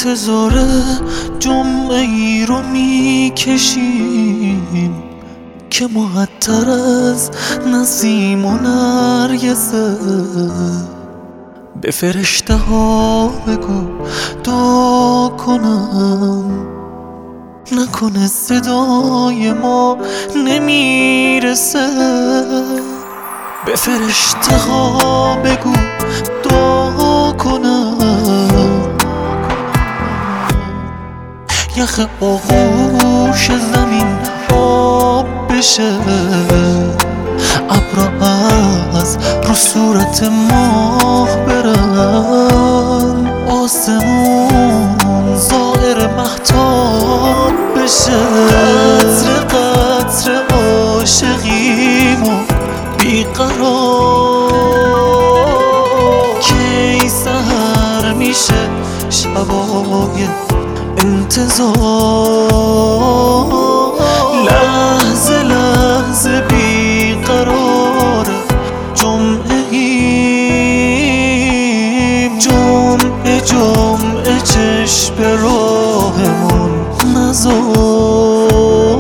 انتظار جمعه ای رو میکشیم که معطر از نسیم و نرگسه. به فرشته ها بگو دعا کنم، نکنه صدای ما نمیرسه. به فرشته ها بگو دعا کنم، یخ آغوش زمین آب بشه. ابرا از رو صورت ماه برن، آسمون زائر مهتاب بشه. قطر قطر عاشقیمو بیقرار، کی سحر میشه شبای انتظار. لحظه لحظه بیقراره جمعه ایم، جمعه جمعه چشم به راهمون نذار.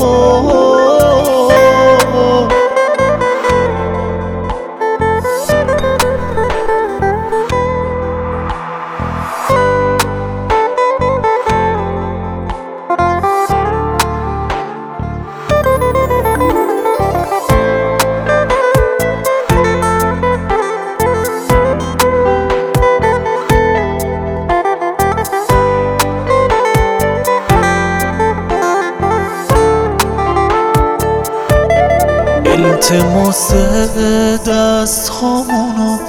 التماس دست خامونو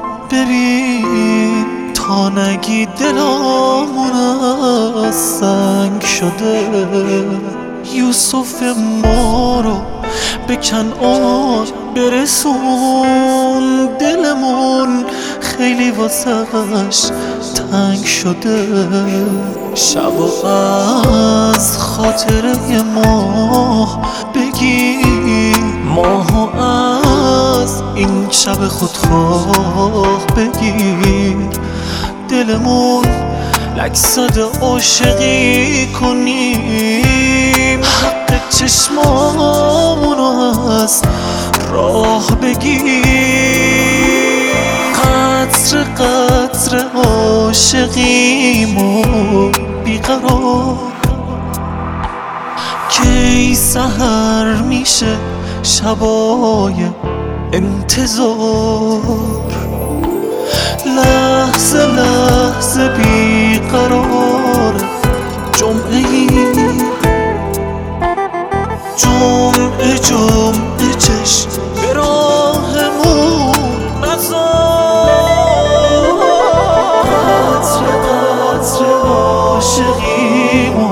ببین تا نگی دلامون از سنگ شده. یوسف ما رو به کنعان برسون، دلمون خیلی واسش تنگ شده. شب از خاطره ماه بگیر، ماهو از این شب خودخواه بگیر. دلمون لکسد عاشقی کنیم، حق چشمامونو از راه بگیر. قطر قطر عاشقیمو بیقرار، کی سحر میشه شبای انتظار. لحظه لحظه بیقرار جمعه ای، جمعه جمعه چشم به راهمون نذار. قطر قطر عاشقیمو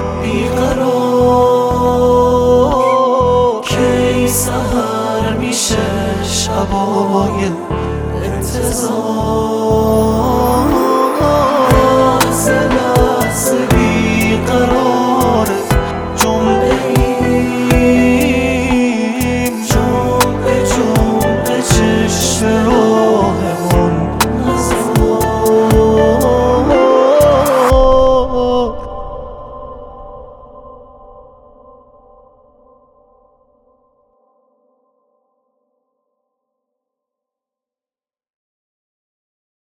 بیقرار، کی سحر میشه شبای انتظار. لحظه لحظه بیقرار